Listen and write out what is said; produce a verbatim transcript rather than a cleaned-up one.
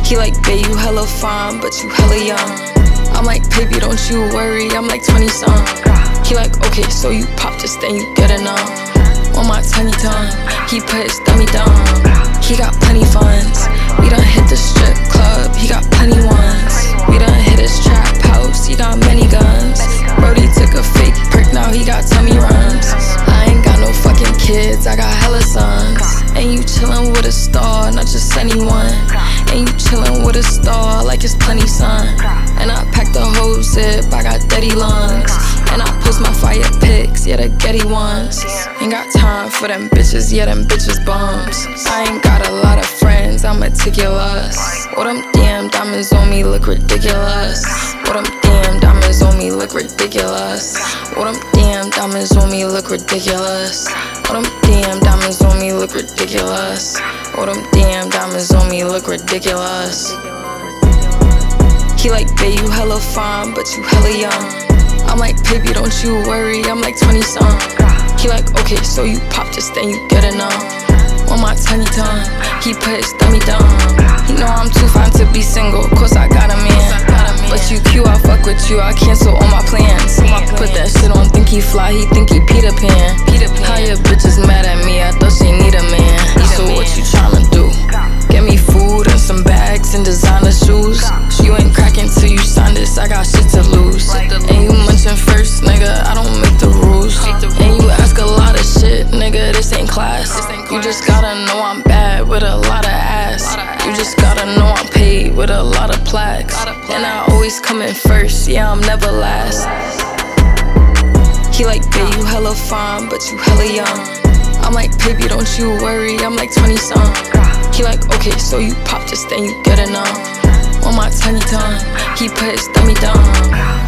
He like, babe, you hella fine, but you hella young. I'm like, baby, don't you worry, I'm like twenty some. He like, okay, so you pop this, then you get enough. On my tiny tongue, he put his dummy down. He got plenty funds. We done hit the strip club, he got plenty ones. We done hit his trap house, he got many guns. Brody took a fake perk, now he got tummy runs. I ain't got no fucking kids, I got hella sons. And you chillin' with a star, not just anyone. And you chillin' with a star, like it's plenty sun. And I packed the whole zip, I got dirty lungs. And I post my fire pics, yeah, the Getty ones. Ain't got time for them bitches, yeah, them bitches bums. I ain't got a lot of friends, I'm meticulous. All them damn diamonds on me look ridiculous. All them damn diamonds on me look ridiculous. All them damn diamonds on me look ridiculous. All them damn diamonds on me look ridiculous. All them damn diamonds on me look ridiculous. He like, babe, you hella fine, but you hella young. I'm like, baby, don't you worry, I'm like twenty some. He like, okay, so you pop this, then you get enough. On my tiny tongue, he put his dummy down. He know I'm too fine to be single, cause I got a man. But you cute, I fuck with you, I cancel all my plans. Put that shit on, think he fly, he think he Peter Pan. How your bitch is mad at me, I thought she need a man. So what you tryna do? Get me food and some bags and designer shoes. You ain't cracking till you sign this, I got shit to lose. And you munching first, nigga, I don't make the rules. And you ask a lot of shit, nigga, this ain't class. You just gotta know I'm bad with a lot of ass. You just gotta know I'm paid with a lot of plaques. And I always come in first, yeah, I'm never last. He like, babe, you hella fine, but you hella young. I'm like, baby, don't you worry, I'm like twenty some. He like, okay, so you pop this, then you get enough. On my tiny tongue, he put his dummy down.